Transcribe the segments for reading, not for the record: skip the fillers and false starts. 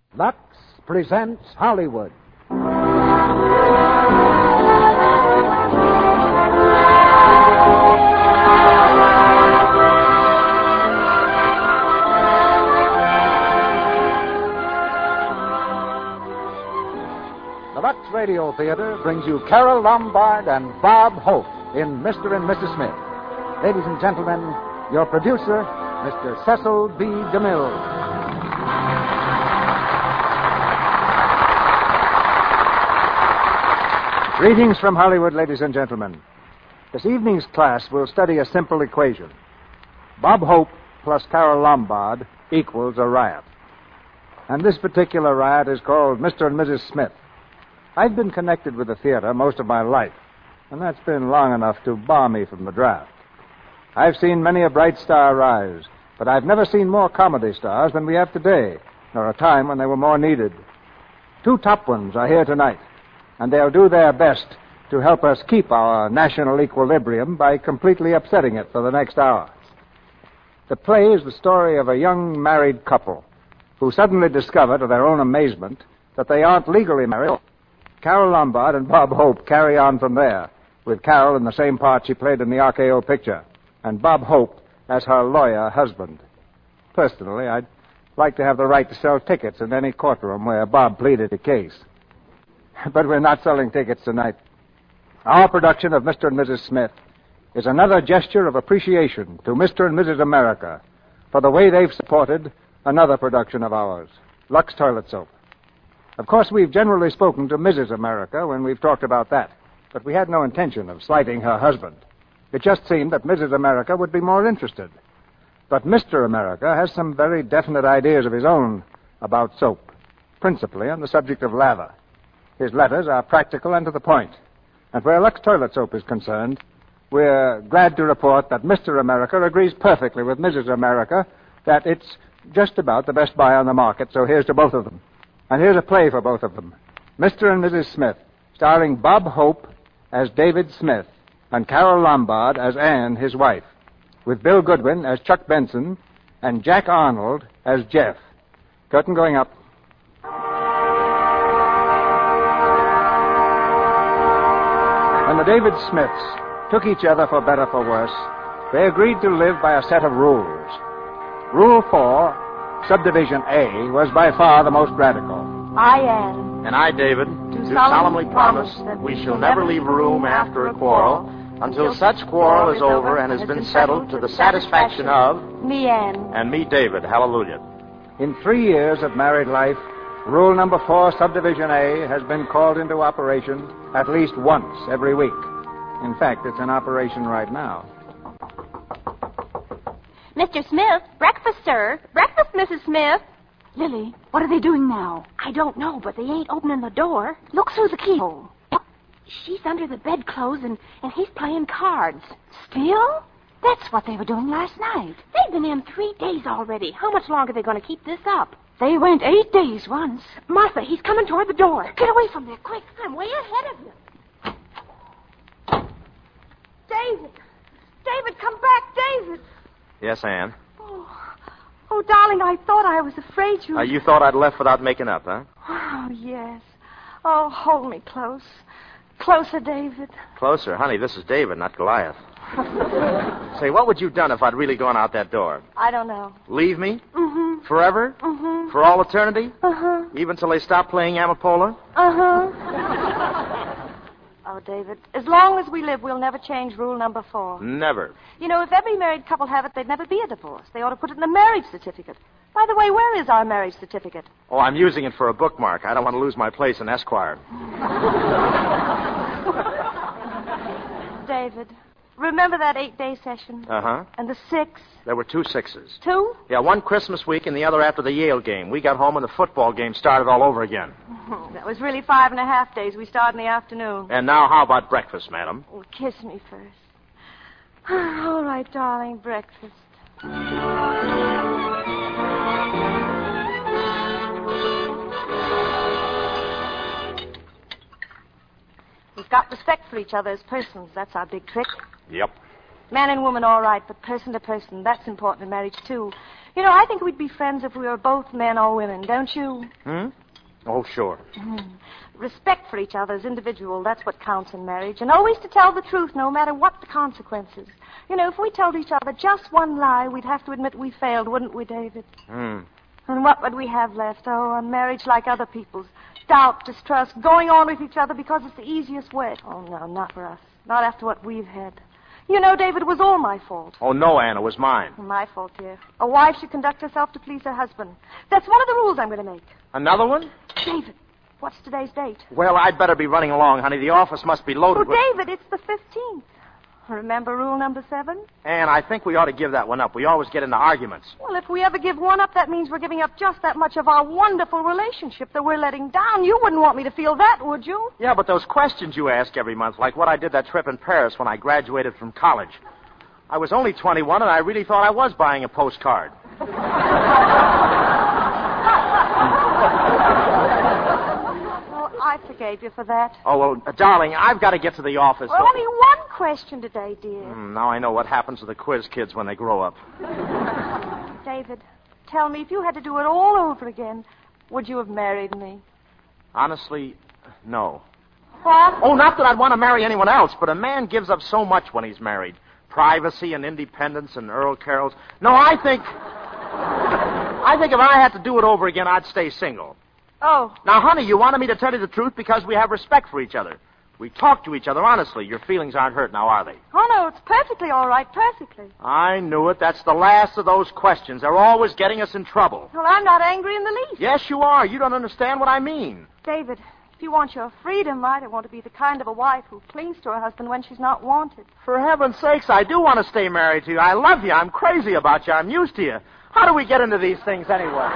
Lux presents Hollywood. The Lux Radio Theater brings you Carole Lombard and Bob Hope in Mr. and Mrs. Smith. Ladies and gentlemen, your producer, Mr. Cecil B. DeMille. Greetings from Hollywood, ladies and gentlemen. This evening's class will study a simple equation. Bob Hope plus Carole Lombard equals a riot. And this particular riot is called Mr. and Mrs. Smith. I've been connected with the theater most of my life, and that's been long enough to bar me from the draft. I've seen many a bright star rise, but I've never seen more comedy stars than we have today, nor a time when they were more needed. Two top ones are here tonight, and they'll do their best to help us keep our national equilibrium by completely upsetting it for the next hour. The play is the story of a young married couple who suddenly discover, to their own amazement, that they aren't legally married. Carole Lombard and Bob Hope carry on from there, with Carole in the same part she played in the RKO picture, and Bob Hope as her lawyer husband. Personally, I'd like to have the right to sell tickets in any courtroom where Bob pleaded a case. But we're not selling tickets tonight. Our production of Mr. and Mrs. Smith is another gesture of appreciation to Mr. and Mrs. America for the way they've supported another production of ours, Lux Toilet Soap. Of course, we've generally spoken to Mrs. America when we've talked about that, but we had no intention of slighting her husband. It just seemed that Mrs. America would be more interested. But Mr. America has some very definite ideas of his own about soap, principally on the subject of lather. His letters are practical and to the point. And where Lux Toilet Soap is concerned, we're glad to report that Mr. America agrees perfectly with Mrs. America that it's just about the best buy on the market, so here's to both of them. And here's a play for both of them. Mr. and Mrs. Smith, starring Bob Hope as David Smith and Carole Lombard as Anne, his wife, with Bill Goodwin as Chuck Benson and Jack Arnold as Jeff. Curtain going up. When the David Smiths took each other for better for worse, they agreed to live by a set of rules. Rule 4, Subdivision A, was by far the most radical. I, Anne. And I, David, do solemnly promise that we shall never leave a room after a quarrel until such quarrel is over and has been settled to the satisfaction of me, Anne. And me, David. Hallelujah. In 3 years of married life, Rule number 4, Subdivision A, has been called into operation at least once every week. In fact, it's in operation right now. Mr. Smith, breakfast, sir. Breakfast, Mrs. Smith. Lily, what are they doing now? I don't know, but they ain't opening the door. Look through the keyhole. She's under the bedclothes, and he's playing cards. Still? That's what they were doing last night. They've been in 3 days already. How much longer are they going to keep this up? They went 8 days once. Martha, he's coming toward the door. Get away from there, quick. I'm way ahead of you. David! David, come back, David! Yes, Anne? Oh, darling, I thought I was afraid you... You thought I'd left without making up, huh? Oh, yes. Oh, hold me close. Closer, David. Closer? Honey, this is David, not Goliath. Say, what would you have done if I'd really gone out that door? I don't know. Leave me? Mm-hmm. Forever? Mm-hmm. For all eternity? Uh-huh. Even till they stop playing Amapola? Uh-huh. Oh, David, as long as we live, we'll never change rule number 4. Never. You know, if every married couple have it, there'd never be a divorce. They ought to put it in the marriage certificate. By the way, where is our marriage certificate? Oh, I'm using it for a bookmark. I don't want to lose my place in Esquire. David, remember that 8-day session? Uh-huh. And the 6? There were 2 6s. 2? Yeah, one Christmas week and the other after the Yale game. We got home and the football game started all over again. That was really 5.5 days. We start in the afternoon. And now how about breakfast, madam? Oh, kiss me first. All right, darling, breakfast. We've got respect for each other as persons. That's our big trick. Yep. Man and woman, all right, but person to person. That's important in marriage, too. You know, I think we'd be friends if we were both men or women, don't you? Oh, sure. Respect for each other as individual, that's what counts in marriage. And always to tell the truth, no matter what the consequences. You know, if we told each other just one lie, we'd have to admit we failed, wouldn't we, David? And what would we have left? Oh, a marriage like other people's. Doubt, distrust, going on with each other because it's the easiest way. Oh, no, not for us. Not after what we've had. You know, David, it was all my fault. Oh, no, Anne, it was mine. My fault, dear. A wife should conduct herself to please her husband. That's one of the rules I'm going to make. Another one? David, what's today's date? Well, I'd better be running along, honey. The office must be loaded with... David, it's the 15th. Remember rule number 7? Anne, I think we ought to give that one up. We always get into arguments. Well, if we ever give one up, that means we're giving up just that much of our wonderful relationship that we're letting down. You wouldn't want me to feel that, would you? Yeah, but those questions you ask every month, like what I did that trip in Paris when I graduated from college. I was only 21, and I really thought I was buying a postcard. I forgave you for that. Oh, well, darling, I've got to get to the office. Well, only one question today, dear. Now I know what happens to the quiz kids when they grow up. David, tell me, if you had to do it all over again, would you have married me? Honestly, no. What? Oh, not that I'd want to marry anyone else, but a man gives up so much when he's married. Privacy and independence and Earl Carols. No, I think if I had to do it over again, I'd stay single. Oh. Now, honey, you wanted me to tell you the truth because we have respect for each other. We talk to each other honestly. Your feelings aren't hurt now, are they? Oh, no, it's perfectly all right, perfectly. I knew it. That's the last of those questions. They're always getting us in trouble. Well, I'm not angry in the least. Yes, you are. You don't understand what I mean. David, if you want your freedom, I don't want to be the kind of a wife who clings to her husband when she's not wanted. For heaven's sakes, I do want to stay married to you. I love you. I'm crazy about you. I'm used to you. How do we get into these things anyway?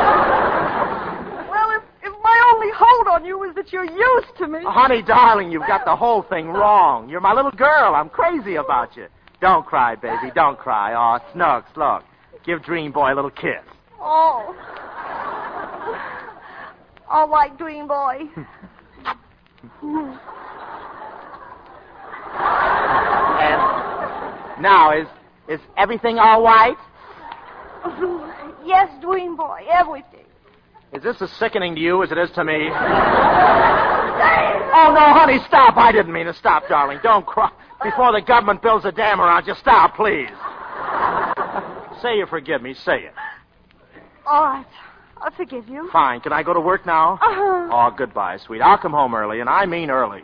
My only hold on you is that you're used to me. Honey, darling, you've got the whole thing wrong. You're my little girl. I'm crazy about you. Don't cry, baby. Don't cry. Oh, Snugs, look. Give Dream Boy a little kiss. Oh. All right, Dream Boy. And now, is everything all right? Yes, Dream Boy, everything. Is this as sickening to you as it is to me? Oh, no, honey, stop. I didn't mean to stop, darling. Don't cry. Before the government builds a dam around you, stop, please. Say you forgive me. Say it. All right. I'll forgive you. Fine. Can I go to work now? Uh-huh. Oh, goodbye, sweet. I'll come home early, and I mean early.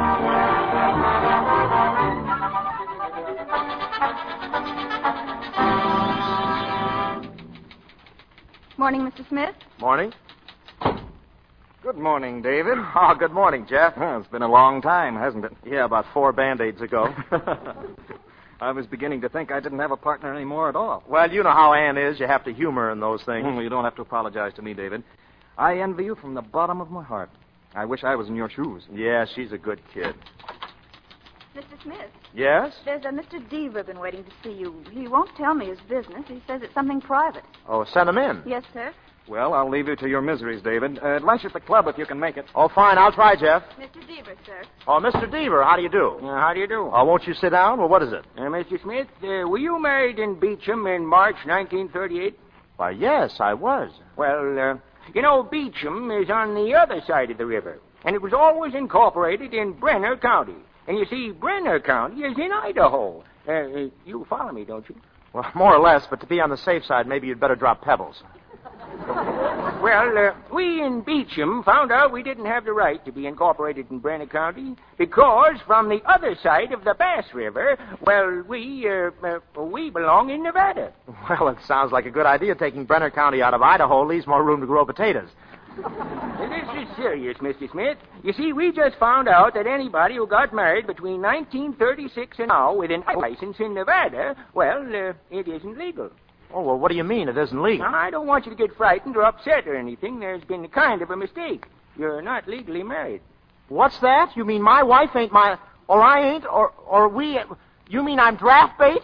Morning, Mr. Smith. Morning. Good morning, David. Oh, good morning, Jeff. Well, it's been a long time, hasn't it? Yeah, about 4 Band-Aids ago. I was beginning to think I didn't have a partner anymore at all. Well, you know how Ann is. You have to humor in those things. You don't have to apologize to me, David. I envy you from the bottom of my heart. I wish I was in your shoes. Yeah, she's a good kid. Mr. Smith, Yes? there's a Mr. Deaver been waiting to see you. He won't tell me his business. He says it's something private. Oh, send him in. Yes, sir. Well, I'll leave you to your miseries, David. Lunch at the club if you can make it. Oh, fine. I'll try, Jeff. Mr. Deaver, sir. Oh, Mr. Deaver, how do you do? How do you do? Won't you sit down? Well, what is it? Mr. Smith, were you married in Beecham in March 1938? Why, yes, I was. Well, you know, Beecham is on the other side of the river, and it was always incorporated in Brenner County. And you see, Brenner County is in Idaho. You follow me, don't you? Well, more or less, but to be on the safe side, maybe you'd better drop pebbles. Well, we in Beecham found out we didn't have the right to be incorporated in Brenner County because from the other side of the Bass River, well, we belong in Nevada. Well, it sounds like a good idea. Taking Brenner County out of Idaho leaves more room to grow potatoes. This is serious, Mr. Smith. You see, we just found out that anybody who got married between 1936 and now with an license in Nevada, well, it isn't legal. Oh, well, what do you mean it isn't legal? Now, I don't want you to get frightened or upset or anything. There's been kind of a mistake. You're not legally married. What's that? You mean my wife ain't my... Or I ain't? Or we... You mean I'm draft bait?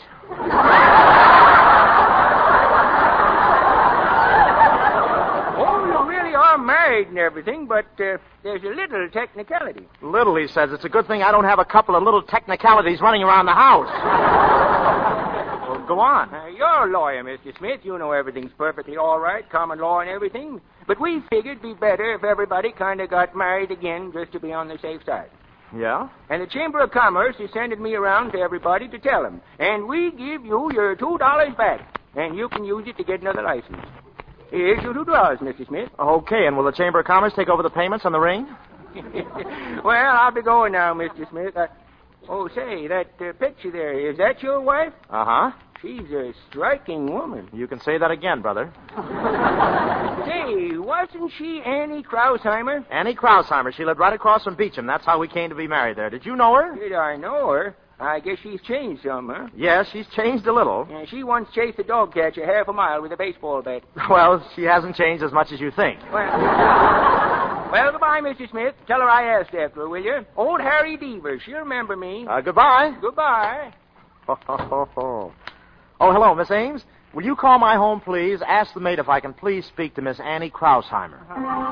Oh, you really are married and everything, but there's a little technicality. Little, he says. It's a good thing I don't have a couple of little technicalities running around the house. Well, go on. You're a lawyer, Mr. Smith. You know everything's perfectly all right, common law and everything. But we figured it'd be better if everybody kind of got married again just to be on the safe side. Yeah? And the Chamber of Commerce is sending me around to everybody to tell them. And we give you your $2 back. And you can use it to get another license. Here's your $2, Mr. Smith. Okay, and will the Chamber of Commerce take over the payments on the ring? Well, I'll be going now, Mr. Smith. Say, that picture there, is that your wife? Uh-huh. She's a striking woman. You can say that again, brother. Say, wasn't she Annie Krausheimer? Annie Krausheimer. She lived right across from Beecham. That's how we came to be married there. Did you know her? Did I know her? I guess she's changed some, huh? Yes, she's changed a little. Yeah, she once chased a dog catcher half a mile with a baseball bat. Well, she hasn't changed as much as you think. Well, goodbye, Mr. Smith. Tell her I asked after her, will you? Old Harry Deaver. She'll remember me. Goodbye. Goodbye. Oh, hello, Miss Ames. Will you call my home, please? Ask the maid if I can please speak to Miss Annie Krausheimer.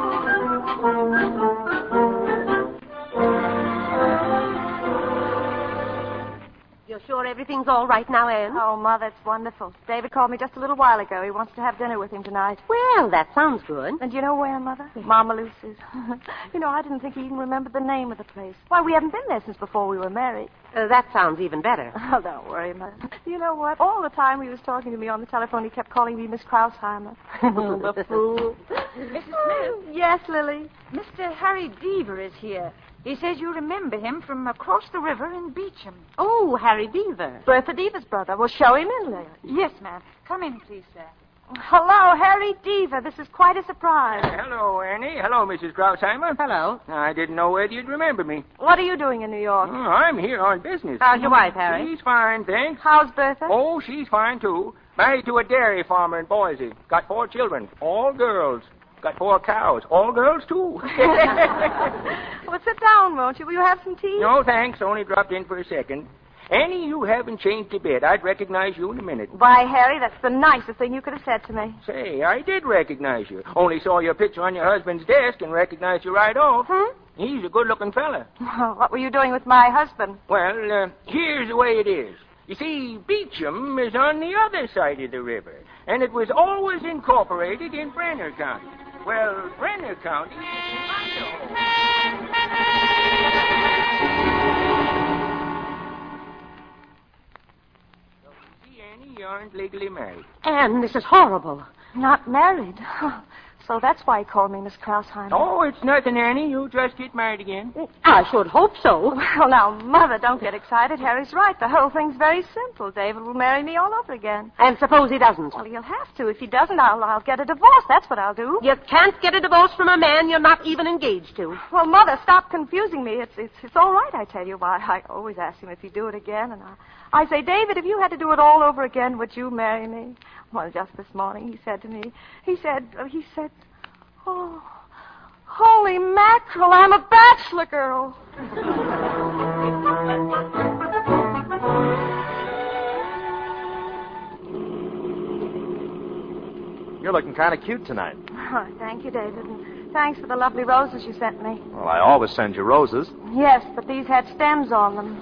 You're sure everything's all right now, Anne? Oh, Mother, it's wonderful. David called me just a little while ago. He wants to have dinner with him tonight. Well, that sounds good. And you know where, Mother? Mama Lucy's. I didn't think he even remembered the name of the place. Why, we haven't been there since before we were married. That sounds even better. Oh, don't worry, Mother. You know what? All the time he was talking to me on the telephone, he kept calling me Miss Krausheimer. The fool. Mrs. Smith. Yes, Lily? Mr. Harry Deaver is here. He says you remember him from across the river in Beecham. Oh, Harry Deaver. Bertha Deaver's brother. Well, show him in, Lily. Yes, ma'am. Come in, please, sir. Hello, Harry Deaver. This is quite a surprise. Hello, Annie. Hello, Mrs. Krausheimer. Hello. I didn't know whether you'd remember me. What are you doing in New York? I'm here on business. How's your wife, Harry? She's fine, thanks. How's Bertha? Oh, she's fine, too. Married to a dairy farmer in Boise. Got 4 children. All girls. Got 4 cows. All girls, too. Well, sit down, won't you? Will you have some tea? No, thanks. Only dropped in for a second. Annie, you haven't changed a bit. I'd recognize you in a minute. Why, Harry, that's the nicest thing you could have said to me. Say, I did recognize you. Only saw your picture on your husband's desk and recognized you right off. He's a good-looking fella. Well, what were you doing with my husband? Well, here's the way it is. You see, Beecham is on the other side of the river, and it was always incorporated in Brenner County. Well, Brenner County is in Idaho. So, you see, Annie, you aren't legally married. Anne, this is horrible. Not married. So that's why he called me Miss Krausheimer. Oh, it's nothing, Annie. You just get married again. I should hope so. Well, now, Mother, don't get excited. Harry's right. The whole thing's very simple. David will marry me all over again. And suppose he doesn't? Well, he'll have to. If he doesn't, I'll get a divorce. That's what I'll do. You can't get a divorce from a man you're not even engaged to. Well, Mother, stop confusing me. It's all right, I tell you. Why, I always ask him if he'd do it again, and I say, David, if you had to do it all over again, would you marry me? Well, just this morning he said to me, he said, oh, holy mackerel, I'm a bachelor girl. You're looking kind of cute tonight. Oh, thank you, David. And thanks for the lovely roses you sent me. Well, I always send you roses. Yes, but these had stems on them.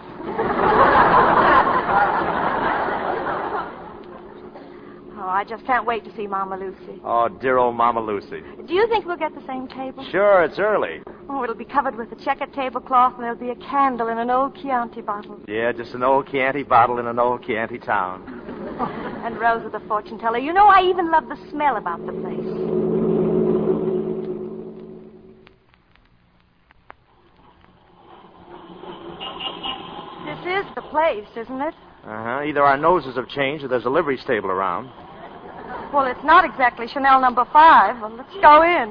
Oh, I just can't wait to see Mama Lucy. Oh, dear old Mama Lucy. Do you think we'll get the same table? Sure, it's early. Oh, it'll be covered with a checkered tablecloth, and there'll be a candle in an old Chianti bottle. Yeah, just an old Chianti bottle in an old Chianti town. And Rosa the fortune teller. You know, I even love the smell about the place. This is the place, isn't it? Uh-huh. Either our noses have changed or there's a livery stable around. Well, it's not exactly Chanel number 5. Well, let's go in.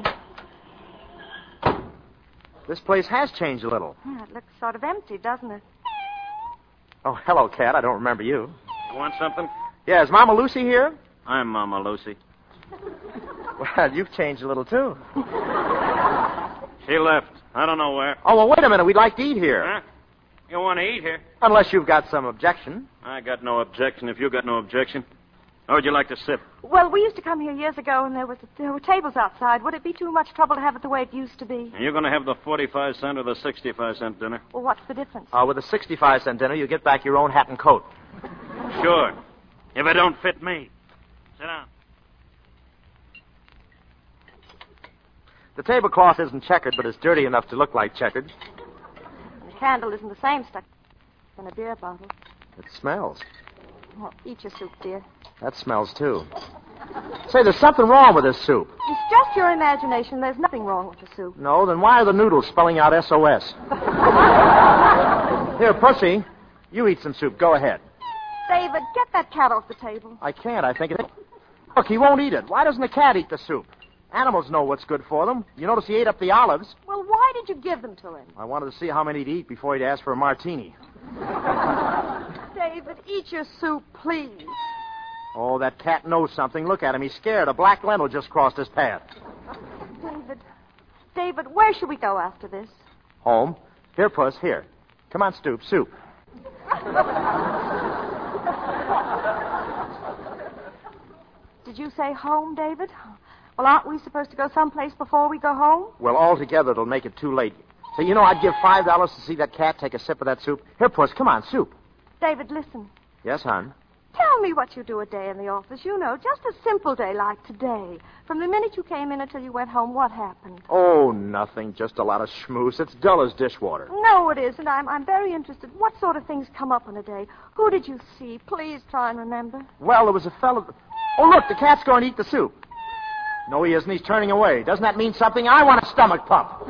This place has changed a little. Yeah, it looks sort of empty, doesn't it? Oh, hello, Cat. I don't remember you. Want something? Yeah, is Mama Lucy here? I'm Mama Lucy. Well, you've changed a little, too. She left. I don't know where. Oh, well, wait a minute. We'd like to eat here. Huh? You want to eat here? Unless you've got some objection. I got no objection if you got no objection. How would you like to sip? Well, we used to come here years ago, and there were tables outside. Would it be too much trouble to have it the way it used to be? You're going to have the 45-cent or the 65-cent dinner? Well, what's the difference? With a 65-cent dinner, you get back your own hat and coat. Sure. if it don't fit me. Sit down. The tablecloth isn't checkered, but it's dirty enough to look like checkered. The candle isn't the same stuck in a beer bottle. It smells. Well, eat your soup, dear. That smells, too. Say, there's something wrong with this soup. It's just your imagination. There's nothing wrong with the soup. No, then why are the noodles spelling out SOS? Here, Pussy, you eat some soup. Go ahead. David, get that cat off the table. I can't. I think it... Look, he won't eat it. Why doesn't the cat eat the soup? Animals know what's good for them. You notice he ate up the olives. Well, why did you give them to him? I wanted to see how many he'd eat before he'd ask for a martini. David, eat your soup, please. Oh, that cat knows something. Look at him. He's scared. A black lentil just crossed his path. David, where should we go after this? Home. Here, Puss, here. Come on, Stoop. Soup. Did you say home, David? Well, aren't we supposed to go someplace before we go home? Well, altogether, it'll make it too late. So, you know, I'd give $5 to see that cat take a sip of that soup. Here, Puss, come on, soup. David, listen. Yes, hon? Tell me what you do a day in the office. You know, just a simple day like today. From the minute you came in until you went home, what happened? Oh, nothing. Just a lot of schmooze. It's dull as dishwater. No, it isn't. I'm very interested. What sort of things come up in a day? Who did you see? Please try and remember. Well, there was a fellow... Oh, look, the cat's going to eat the soup. No, he isn't. He's turning away. Doesn't that mean something? I want a stomach pump.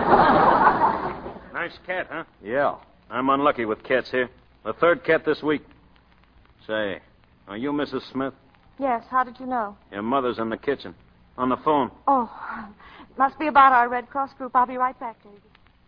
Nice cat, huh? Yeah. I'm unlucky with cats here. The third cat this week. Say, are you Mrs. Smith? Yes, how did you know? Your mother's in the kitchen. On the phone. Oh, it must be about our Red Cross group. I'll be right back, David.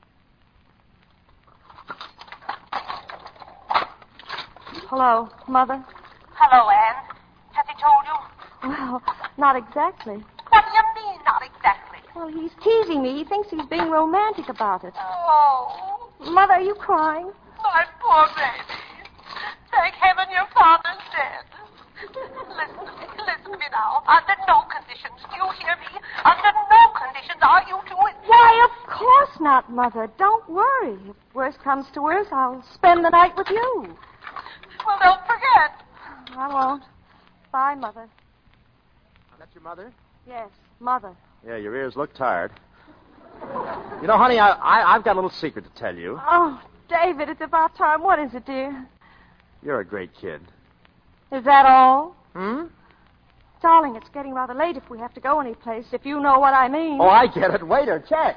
Hello, Mother? Hello, Anne. Has he told you? Well, not exactly. What do you mean, not exactly? Well, he's teasing me. He thinks he's being romantic about it. Oh, Mother, are you crying? my poor baby. Thank heaven your father's dead. Listen to me now. Under no conditions, do you hear me? Under no conditions are you to... Why, of course not, Mother. Don't worry. If worse comes to worse, I'll spend the night with you. Well, don't forget. I won't. Bye, Mother. That's your mother? Yes, Mother. Yeah, your ears look tired. You know, honey, I've got a little secret to tell you. Oh, David, it's about time. What is it, dear? You're a great kid. Is that all? Hmm? Darling, it's getting rather late if we have to go anyplace, if you know what I mean. Oh, I get it. Waiter, check.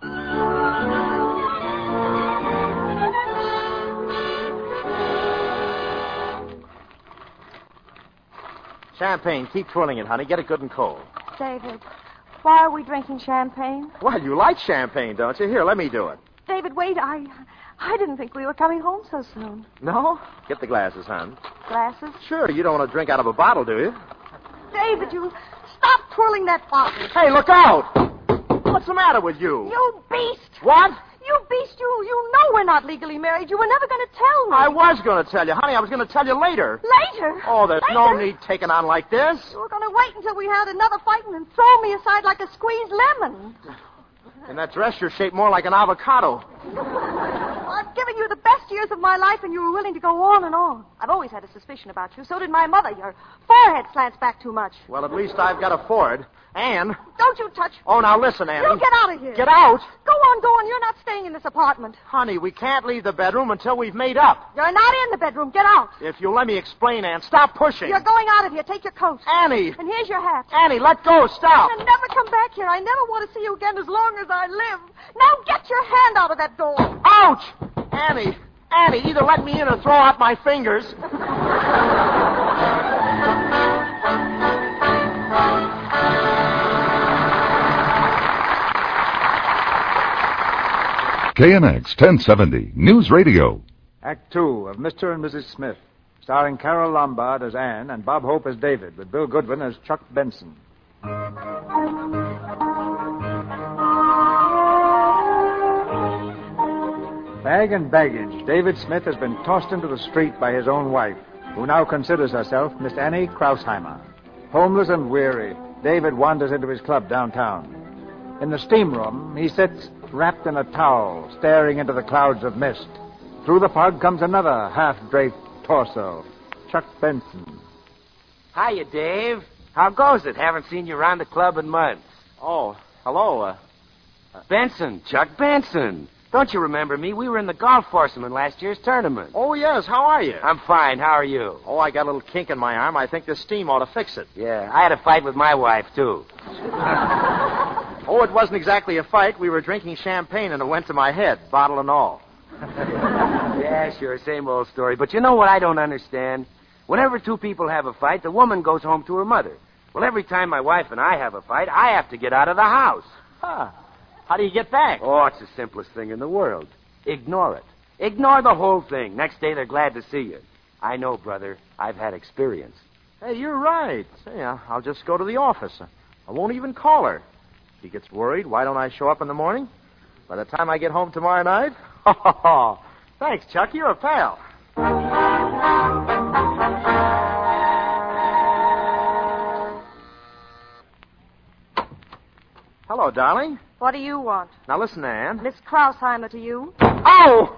Champagne. Keep twirling it, honey. Get it good and cold. David, why are we drinking champagne? Well, you like champagne, don't you? Here, let me do it. David, wait. I didn't think we were coming home so soon. No? Get the glasses, hon. Glasses? Sure, you don't want to drink out of a bottle, do you? David, you stop twirling that bottle. Hey, look out! What's the matter with you? You beast! What? You beast, you know we're not legally married. You were never going to tell me. I was going to tell you. Honey, I was going to tell you later. Later? Oh, there's no need taking on like this. You were going to wait until we had another fight and then throw me aside like a squeezed lemon. In that dress, you're shaped more like an avocado. I've given you the best years of my life, and you were willing to go on and on. I've always had a suspicion about you. So did my mother. Your forehead slants back too much. Well, at least I've got a Ford. Anne. Don't you touch... Oh, now listen, Annie. You get out of here. Get out? Go on. You're not staying in this apartment. Honey, we can't leave the bedroom until we've made up. You're not in the bedroom. Get out. If you'll let me explain, Anne, stop pushing. You're going out of here. Take your coat. Annie. And here's your hat. Annie, let go. Stop. And never come back here. I never want to see you again as long as I live. Now get your hand out of that door. Ouch! Annie, either let me in or throw out my fingers. KNX 1070 News Radio. Act 2 of Mr. and Mrs. Smith, starring Carol Lombard as Anne and Bob Hope as David, with Bill Goodwin as Chuck Benson. Bag and baggage, David Smith has been tossed into the street by his own wife, who now considers herself Miss Annie Krausheimer. Homeless and weary, David wanders into his club downtown. In the steam room, he sits wrapped in a towel, staring into the clouds of mist. Through the fog comes another half-draped torso, Chuck Benson. Hiya, Dave. How goes it? Haven't seen you around the club in months. Oh, hello. Benson, Chuck Benson. Don't you remember me? We were in the golf foursome in last year's tournament. Oh, yes. How are you? I'm fine. How are you? Oh, I got a little kink in my arm. I think the steam ought to fix it. Yeah, I had a fight with my wife, too. Oh, it wasn't exactly a fight. We were drinking champagne, and it went to my head, bottle and all. Yeah, sure, same old story. But you know what I don't understand? Whenever two people have a fight, the woman goes home to her mother. Well, every time my wife and I have a fight, I have to get out of the house. Huh. How do you get back? Oh, it's the simplest thing in the world. Ignore it. Ignore the whole thing. Next day, they're glad to see you. I know, brother. I've had experience. Hey, you're right. Say, I'll just go to the office. I won't even call her. If she gets worried, why don't I show up in the morning? By the time I get home tomorrow night? Thanks, Chuck. You're a pal. Hello, darling. What do you want? Now listen, Ann. Miss Krausheimer to you. Oh!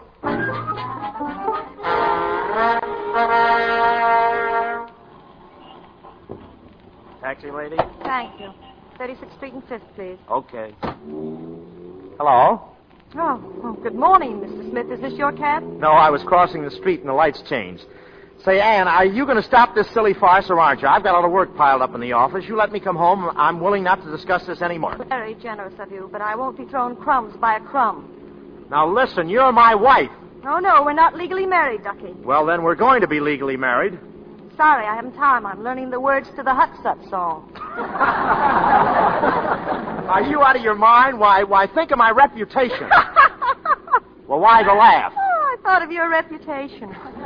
Taxi lady? Thank you. 36th Street and 5th, please. Okay. Hello? Oh, good morning, Mr. Smith. Is this your cab? No, I was crossing the street and the lights changed. Say, Ann, are you going to stop this silly farce or aren't you? I've got all the work piled up in the office. You let me come home. I'm willing not to discuss this anymore. Very generous of you, but I won't be thrown crumbs by a crumb. Now listen, you're my wife. Oh, no, we're not legally married, Ducky. Well, then we're going to be legally married. Sorry, I haven't time. I'm learning the words to the Hutstut song. Are you out of your mind? Why, think of my reputation. Well, why the laugh? Oh, I thought of your reputation.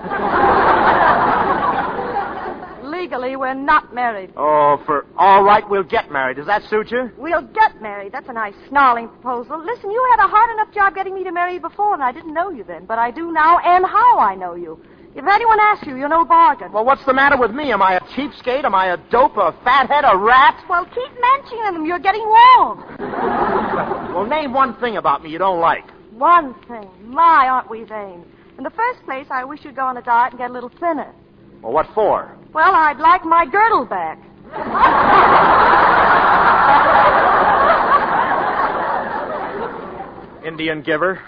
Legally, we're not married. Oh, all right, we'll get married. Does that suit you? We'll get married. That's a nice snarling proposal. Listen, you had a hard enough job getting me to marry you before, and I didn't know you then. But I do now, and how I know you. If anyone asks you, you're no bargain. Well, what's the matter with me? Am I a cheapskate? Am I a dope, a fathead, a rat? Well, keep mentioning them. You're getting warm. Well, name one thing about me you don't like. One thing. My, aren't we vain? In the first place, I wish you'd go on a diet and get a little thinner. Well, what for? Well, I'd like my girdle back. Indian giver.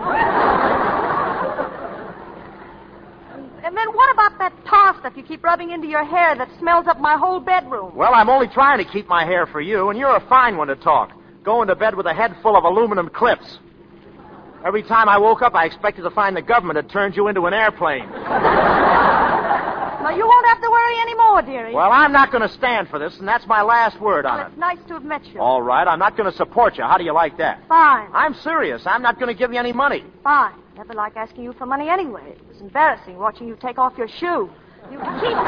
And then what about that tar stuff you keep rubbing into your hair that smells up my whole bedroom? Well, I'm only trying to keep my hair for you, and you're a fine one to talk. Going to bed with a head full of aluminum clips. Every time I woke up, I expected to find the government had turned you into an airplane. Well, you won't have to worry anymore, dearie. Well, I'm not going to stand for this, and that's my last word on Well, it. it's nice to have met you. All right, I'm not going to support you. How do you like that? Fine. I'm serious. I'm not going to give you any money. Fine. Never like asking you for money anyway. It was embarrassing watching you take off your shoe. You can keep...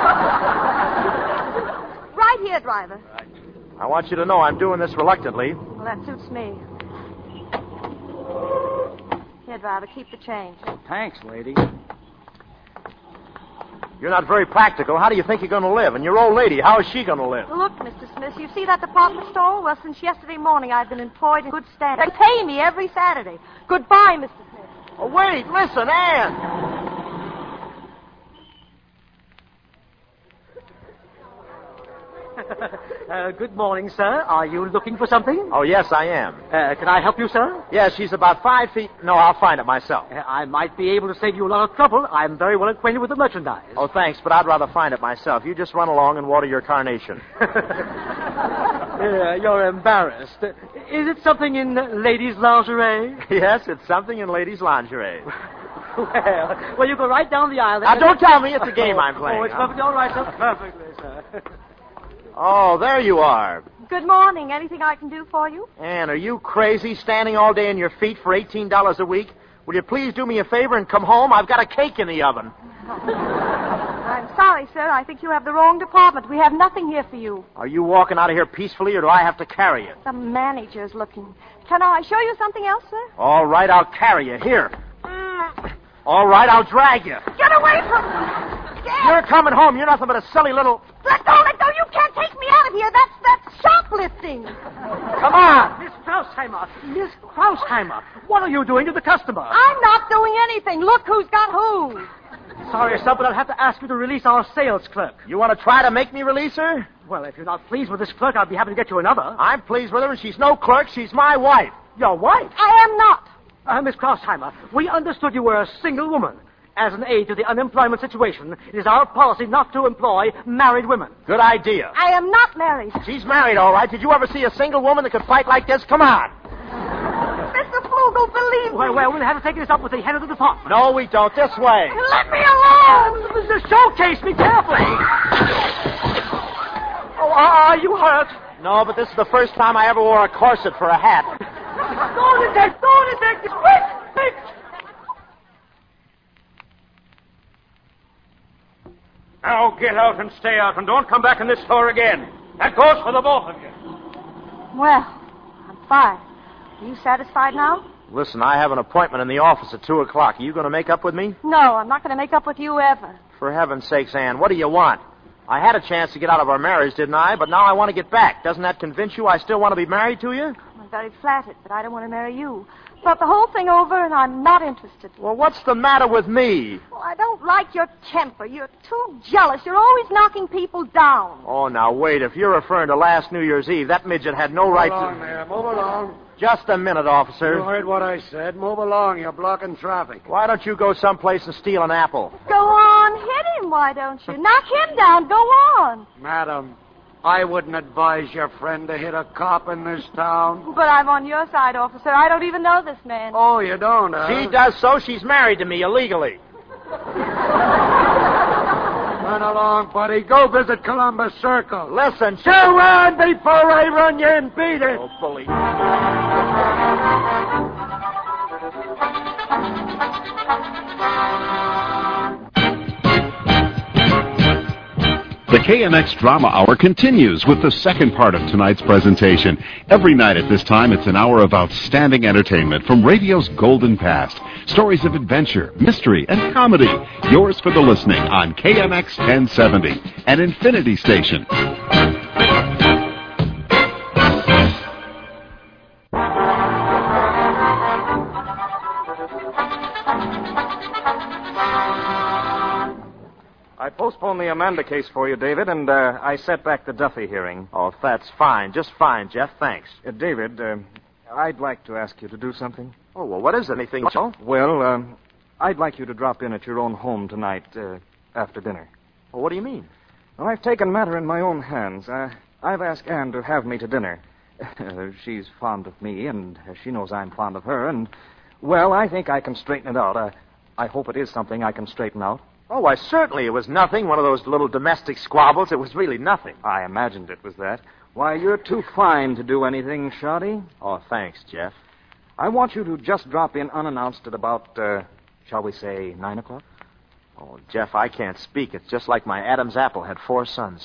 Right here, driver. I want you to know I'm doing this reluctantly. Well, that suits me. Here, driver, keep the change. Thanks, lady. You're not very practical. How do you think you're going to live? And your old lady, how is she going to live? Look, Mr. Smith, you see that department store? Well, since yesterday morning, I've been employed in good standing. They pay me every Saturday. Goodbye, Mr. Smith. Oh, wait, listen, Ann. Good morning, sir. Are you looking for something? Oh, yes, I am. Can I help you, sir? Yes, she's about 5 feet. No, I'll find it myself. I might be able to save you a lot of trouble. I'm very well acquainted with the merchandise. Oh, thanks, but I'd rather find it myself. You just run along and water your carnation. You're embarrassed. Is it something in ladies' lingerie? Yes, it's something in ladies' lingerie. Well, you go right down the aisle. Now, don't tell me it's a game I'm playing. Oh, it's perfectly all right, sir. Perfectly, sir. Oh, there you are. Good morning. Anything I can do for you? Ann, are you crazy standing all day on your feet for $18 a week? Will you please do me a favor and come home? I've got a cake in the oven. I'm sorry, sir. I think you have the wrong department. We have nothing here for you. Are you walking out of here peacefully, or do I have to carry you? The manager's looking. Can I show you something else, sir? All right, I'll carry you. Here. All right, I'll drag you. Get away from me! You're coming home. You're nothing but a silly little... Let go! You can't take me out of here. That's shoplifting. Come on. Miss Krausheimer, what are you doing to the customer? I'm not doing anything. Look who's got who. Sorry, sir, but I'll have to ask you to release our sales clerk. You want to try to make me release her? Well, if you're not pleased with this clerk, I'll be happy to get you another. I'm pleased with her, and she's no clerk. She's my wife. Your wife? I am not. Miss Krausheimer, we understood you were a single woman. As an aid to the unemployment situation, it is our policy not to employ married women. Good idea. I am not married. She's married, all right. Did you ever see a single woman that could fight like this? Come on. Mr. Flugel, believe me. Well, we'll have to take this up with the head of the department. No, we don't. This way. Let me alone. The showcase, be careful. Oh, are you hurt? No, but this is the first time I ever wore a corset for a hat. Go to detective, quick. Now get out and stay out, and don't come back in this store again. That goes for the both of you. Well, I'm fine. Are you satisfied now? Listen, I have an appointment in the office at 2 o'clock. Are you going to make up with me? No, I'm not going to make up with you ever. For heaven's sakes, Anne, what do you want? I had a chance to get out of our marriage, didn't I? But now I want to get back. Doesn't that convince you I still want to be married to you? I'm very flattered, but I don't want to marry you. Thought the whole thing over, and I'm not interested. Well, what's the matter with me? Well, I don't like your temper. You're too jealous. You're always knocking people down. Oh, now, wait. If you're referring to last New Year's Eve, that midget had no right Move along to... there. Move along. Just a minute, officer. You heard what I said. Move along. You're blocking traffic. Why don't you go someplace and steal an apple? Go on, hit him, why don't you? Knock him down. Go on. Madam, I wouldn't advise your friend to hit a cop in this town. But I'm on your side, officer. I don't even know this man. Oh, you don't, huh? She does so. She's married to me illegally. Run along, buddy. Go visit Columbus Circle. Listen, Go on before I run you and beat it. Oh, bully. The KMX Drama Hour continues with the second part of tonight's presentation. Every night at this time, it's an hour of outstanding entertainment from radio's golden past. Stories of adventure, mystery, and comedy. Yours for the listening on KMX 1070, an Infinity station. I postponed the Amanda case for you, David, and I set back the Duffy hearing. Oh, that's fine. Just fine, Jeff. Thanks. David, I'd like to ask you to do something. Oh, well, what is it? Anything? Well, I'd like you to drop in at your own home tonight after dinner. Well, what do you mean? Well, I've taken matter in my own hands. I've asked Anne to have me to dinner. She's fond of me, and she knows I'm fond of her, and, well, I think I can straighten it out. I hope it is something I can straighten out. Oh, why, certainly it was nothing. One of those little domestic squabbles. It was really nothing. I imagined it was that. Why, you're too fine to do anything, Shoddy. Oh, thanks, Jeff. I want you to just drop in unannounced at about, shall we say, 9 o'clock? Oh, Jeff, I can't speak. It's just like my Adam's apple had 4 sons.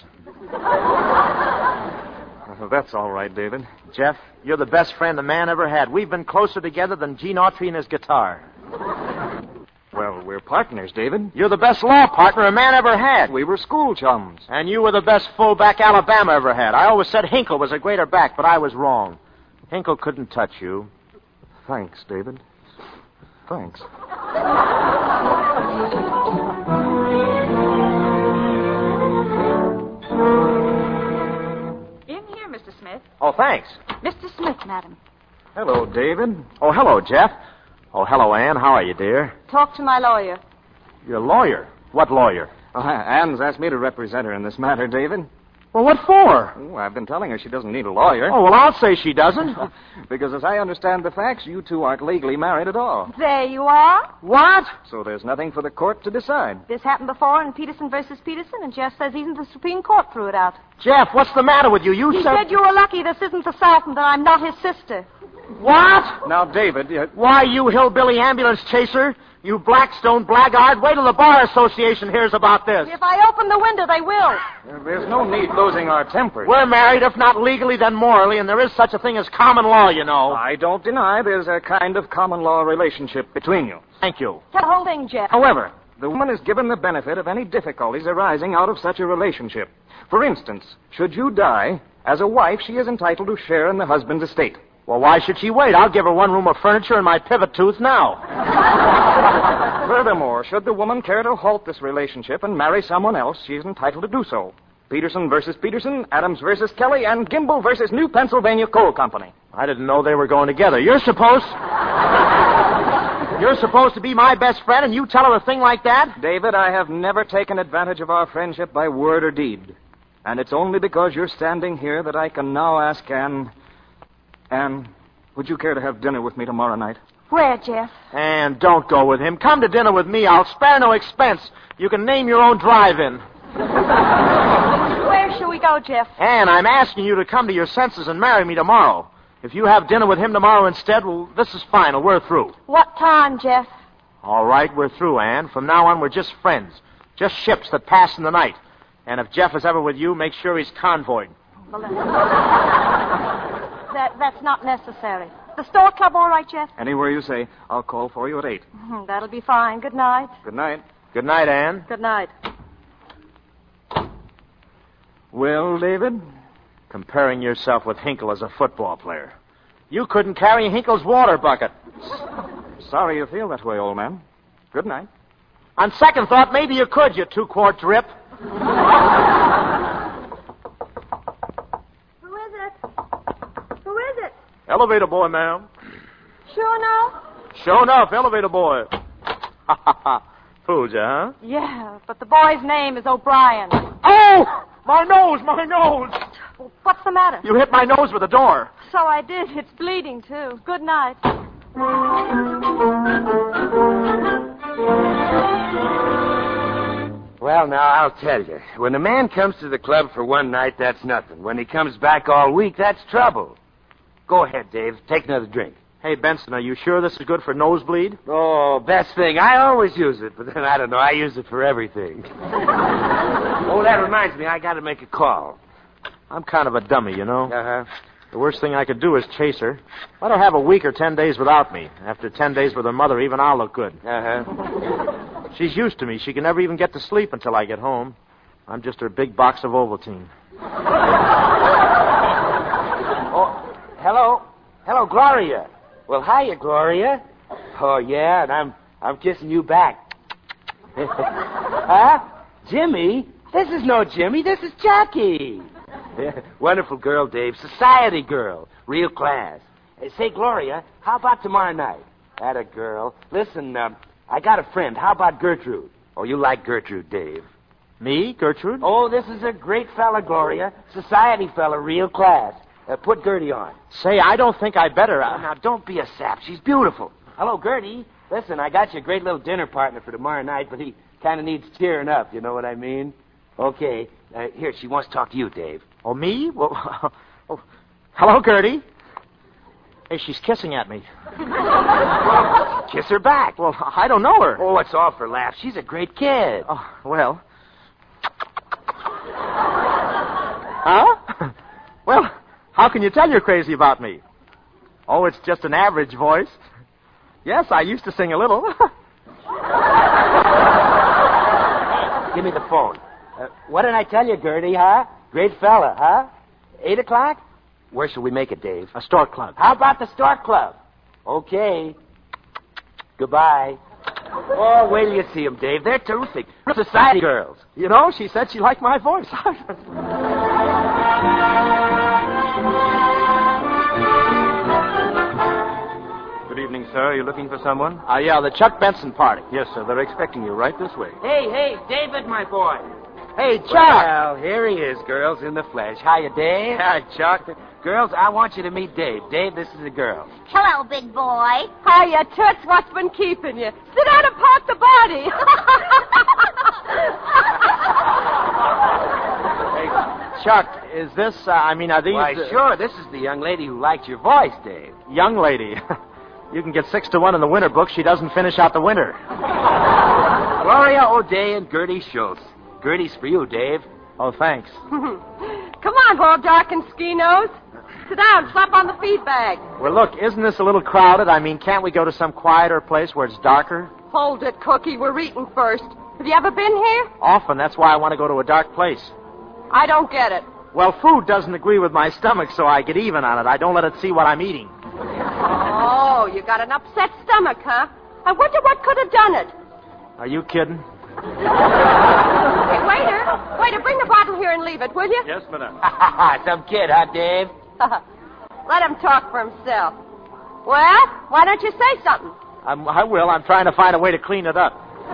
That's all right, David. Jeff, you're the best friend a man ever had. We've been closer together than Gene Autry and his guitar. Well, we're partners, David. You're the best law partner a man ever had. We were school chums. And you were the best fullback Alabama ever had. I always said Hinkle was a greater back, but I was wrong. Hinkle couldn't touch you. Thanks, David. Thanks. In here, Mr. Smith. Oh, thanks. Mr. Smith, madam. Hello, David. Oh, hello, Jeff. Oh, hello, Anne. How are you, dear? Talk to my lawyer. You're a lawyer. What lawyer? Anne's asked me to represent her in this matter, David. Well, what for? Oh, I've been telling her she doesn't need a lawyer. Oh, well, I'll say she doesn't. Because as I understand the facts, you two aren't legally married at all. There you are. What? So there's nothing for the court to decide. This happened before in Peterson versus Peterson, and Jeff says even the Supreme Court threw it out. Jeff, what's the matter with you? He said you were lucky this isn't the South and that I'm not his sister. What? Now, David... Why, you hillbilly ambulance chaser? You Blackstone blackguard. Wait till the Bar Association hears about this. If I open the window, they will. There's no need losing our tempers. We're married, if not legally, then morally, and there is such a thing as common law, you know. I don't deny there's a kind of common law relationship between you. Thank you. Tell the whole thing, Jeff. However, the woman is given the benefit of any difficulties arising out of such a relationship. For instance, should you die, as a wife, she is entitled to share in the husband's estate. Well, why should she wait? I'll give her 1 room of furniture and my pivot tooth now. Furthermore, should the woman care to halt this relationship and marry someone else, she is entitled to do so. Peterson versus Peterson, Adams versus Kelly, and Gimbel versus New Pennsylvania Coal Company. I didn't know they were going together. You're supposed to be my best friend, and you tell her a thing like that? David, I have never taken advantage of our friendship by word or deed. And it's only because you're standing here that I can now ask Anne, would you care to have dinner with me tomorrow night? Where, Jeff? And don't go with him. Come to dinner with me. I'll spare no expense. You can name your own drive-in. Where shall we go, Jeff? Anne, I'm asking you to come to your senses and marry me tomorrow. If you have dinner with him tomorrow instead, well, this is final. We're through. What time, Jeff? All right, we're through, Anne. From now on, we're just friends. Just ships that pass in the night. And if Jeff is ever with you, make sure he's convoyed. Well, that's not necessary. The store club all right, Jeff? Anywhere you say. I'll call for you at 8. That'll be fine. Good night. Good night. Good night, Anne. Good night. Well, David? Comparing yourself with Hinkle as a football player. You couldn't carry Hinkle's water bucket. Sorry you feel that way, old man. Good night. On second thought, maybe you could, you 2-quart drip. Who is it? Who is it? Elevator boy, ma'am. Sure enough? Sure enough, elevator boy. Fooled you, huh? Yeah, but the boy's name is O'Brien. Oh! My nose, my nose! Well, what's the matter? You hit my nose with a door. So I did. It's bleeding, too. Good night. Well, now, I'll tell you. When a man comes to the club for one night, that's nothing. When he comes back all week, that's trouble. Go ahead, Dave. Take another drink. Hey, Benson, are you sure this is good for nosebleed? Oh, best thing. I always use it, but then, I don't know, I use it for everything. Oh, that reminds me, I got to make a call. I'm kind of a dummy, you know. Uh-huh. The worst thing I could do is chase her. Let her have a week or 10 days without me. After 10 days with her mother, even I'll look good. Uh-huh. She's used to me. She can never even get to sleep until I get home. I'm just her big box of Ovaltine. Oh, hello. Hello, Gloria. Well, hiya, Gloria. Oh, yeah, and I'm kissing you back. Huh? Jimmy? This is no Jimmy. This is Jackie. Wonderful girl, Dave. Society girl. Real class. Hey, say, Gloria, how about tomorrow night? Atta girl. Listen, I got a friend. How about Gertrude? Oh, you like Gertrude, Dave. Me, Gertrude? Oh, this is a great fella, Gloria. Society fella, real class. Put Gertie on. Say, I don't think I better. Now, don't be a sap. She's beautiful. Hello, Gertie. Listen, I got you a great little dinner partner for tomorrow night, but he kind of needs cheering up, you know what I mean? Okay. Here, she wants to talk to you, Dave. Oh, me? Well, oh. Hello, Gertie. Hey, she's kissing at me. Kiss her back. Well, I don't know her. Oh, it's all for laughs. She's a great kid. Oh, well. Huh? Well, how can you tell you're crazy about me? Oh, it's just an average voice. Yes, I used to sing a little. Give me the phone. What did I tell you, Gertie, huh? Great fella, huh? 8 o'clock? Where shall we make it, Dave? A stork club. How about the stork club? Okay. Goodbye. Oh, wait till you see them, Dave. They're terrific. Society girls. You know, she said she liked my voice. Good evening, sir. Are you looking for someone? Yeah, the Chuck Benson party. Yes, sir. They're expecting you right this way. Hey, David, my boy. Hey, Chuck. Well, here he is, girls, in the flesh. Hiya, Dave. Hi, Chuck. Girls, I want you to meet Dave. Dave, this is a girl. Hello, big boy. Hiya, Toots. What's been keeping you? Sit down and park the body. Hey, Chuck, is this, are these... Why, sure. This is the young lady who liked your voice, Dave. Young lady. You can get 6-1 in the winter book. She doesn't finish out the winter. Gloria O'Day and Gertie Schultz. Gertie's for you, Dave. Oh, thanks. Come on, Bob Dark and Ski Nose. Sit down, slap on the feed bag. Well, look, isn't this a little crowded? Can't we go to some quieter place where it's darker? Hold it, Cookie. We're eating first. Have you ever been here? Often. That's why I want to go to a dark place. I don't get it. Well, food doesn't agree with my stomach, so I get even on it. I don't let it see what I'm eating. Oh, you got an upset stomach, huh? I wonder what could have done it. Are you kidding? Hey, waiter, bring the bottle here and leave it, will you? Yes, madam. Some kid, huh, Dave? Let him talk for himself. Well, why don't you say something? I will. I'm trying to find a way to clean it up.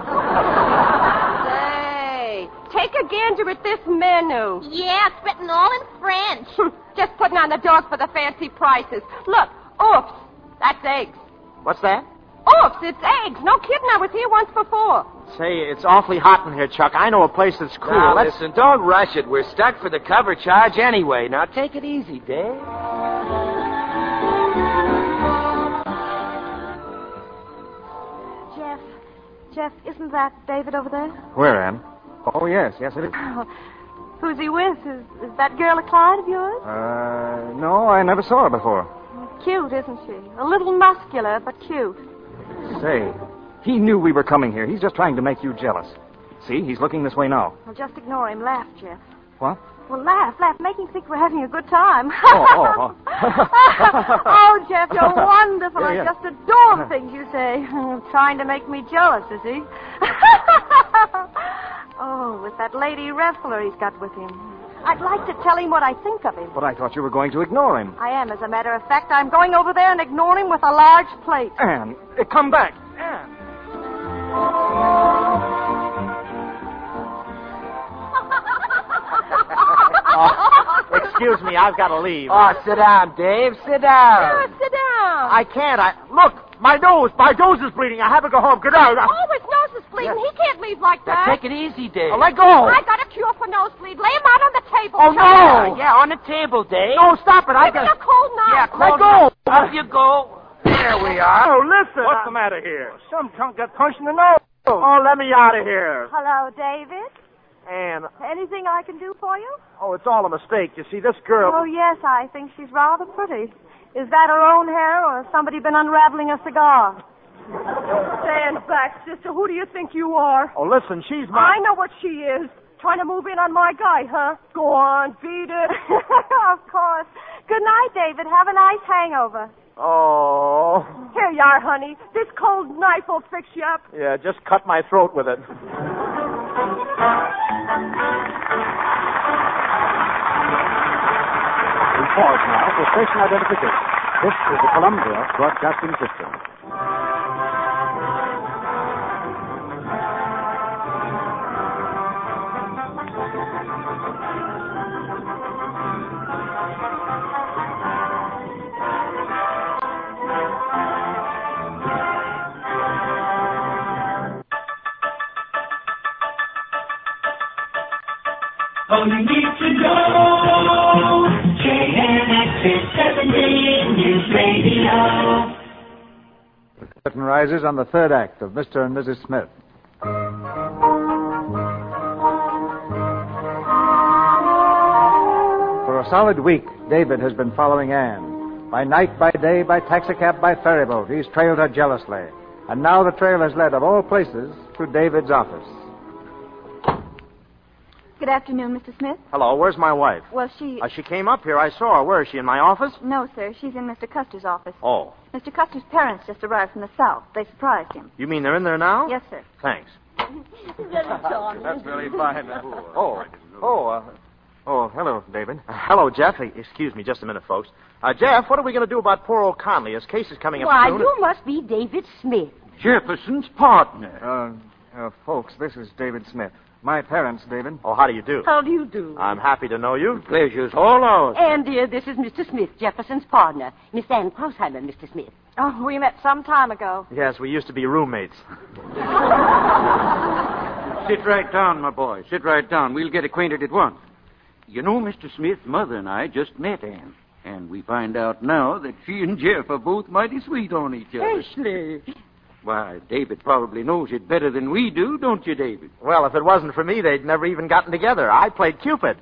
Say, take a gander at this menu. Yeah, it's written all in French. Just putting on the dog for the fancy prices. Look, oops, that's eggs. What's that? Oops, it's eggs. No kidding, I was here once before. Say, it's awfully hot in here, Chuck. I know a place that's cool. Now, listen, don't rush it. We're stuck for the cover charge anyway. Now, take it easy, Dave. Jeff, isn't that David over there? Where, Ann? Oh, yes, it is. Who's he with? Is that girl a client of yours? No, I never saw her before. Cute, isn't she? A little muscular, but cute. Say, he knew we were coming here. He's just trying to make you jealous. See, he's looking this way now. Well, just ignore him. Laugh, Jeff. What? Well, laugh. Make him think we're having a good time. Oh. Oh, Jeff, you're wonderful. Yeah. I just adore the things you say. Trying to make me jealous, is he? Oh, with that lady wrestler he's got with him. I'd like to tell him what I think of him. But I thought you were going to ignore him. I am, as a matter of fact. I'm going over there and ignoring him with a large plate. Anne, come back. Anne. Excuse me, I've got to leave. Oh, sit down, Dave. Sit down. Yeah, sit down. I can't. Look, my nose is bleeding. I have to go home. Good night. Oh, his nose is bleeding. He can't leave like Now, that. take it easy, Dave. Let go. I got a cure for nosebleed. Lay him out on the table. Oh, no. Yeah, on the table, Dave. No, stop it. Give me a cold knife. Yeah, Let go. Up you go. There we are. Oh, listen. What's the matter here? Some cunt got punched in the nose. Oh, let me out of here. Hello, David. Anne. Anything I can do for you? Oh, it's all a mistake. You see, this girl... Oh, yes, I think she's rather pretty. Is that her own hair, or has somebody been unraveling a cigar? Stand back, sister. Who do you think you are? Oh, listen, she's my... I know what she is. Trying to move in on my guy, huh? Go on, beat it. Of course. Good night, David. Have a nice hangover. Oh. Here you are, honey. This cold knife will fix you up. Yeah, just cut my throat with it. We pause now for station identification. This is the Columbia Broadcasting System. All you need to know, KNX 1070 News Radio. The curtain rises on the third act of Mr. and Mrs. Smith. For a solid week, David has been following Anne. By night, by day, by taxicab, by ferryboat, he's trailed her jealously. And now the trail has led, of all places, to David's office. Good afternoon, Mr. Smith. Hello, where's my wife? Well, she... She came up here. I saw her. Where is she, in my office? No, sir. She's in Mr. Custer's office. Oh. Mr. Custer's parents just arrived from the South. They surprised him. You mean they're in there now? Yes, sir. Thanks. That's very fine. Hello, David. Hello, Jeff. Excuse me just a minute, folks. Jeff, what are we going to do about poor old Conley? His case is coming up Why, soon. you must be David Smith. Jefferson's partner. Folks, this is David Smith. My parents, David. Oh, how do you do? How do you do? I'm happy to know you. Pleasure's all ours. And, dear, this is Mr. Smith, Jefferson's partner, Miss Ann Krausheimer, Mr. Smith. Oh, we met some time ago. Yes, we used to be roommates. Sit right down, my boy. Sit right down. We'll get acquainted at once. You know, Mr. Smith's mother and I just met Ann. And we find out now that she and Jeff are both mighty sweet on each other. Ashley. Why, David probably knows it better than we do, don't you, David? Well, if it wasn't for me, they'd never even gotten together. I played Cupid.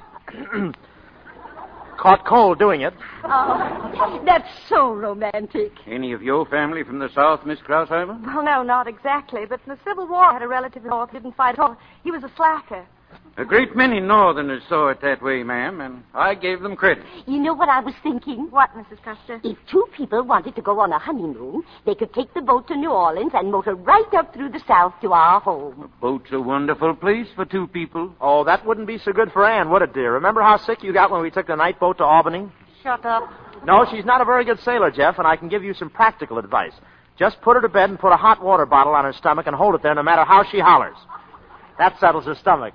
Caught cold doing it. Oh, that's so romantic. Any of your family from the South, Miss Krausheimer? Well, no, not exactly. But in the Civil War, I had a relative in the North who didn't fight at all. He was a slacker. A great many Northerners saw it that way, ma'am, and I gave them credit. You know what I was thinking? What, Mrs. Custer? If two people wanted to go on a honeymoon, they could take the boat to New Orleans and motor right up through the South to our home. A boat's a wonderful place for two people. Oh, that wouldn't be so good for Anne, would it, dear? Remember how sick you got when we took the night boat to Albany? Shut up. No, she's not a very good sailor, Jeff, and I can give you some practical advice. Just put her to bed and put a hot water bottle on her stomach and hold it there no matter how she hollers. That settles her stomach.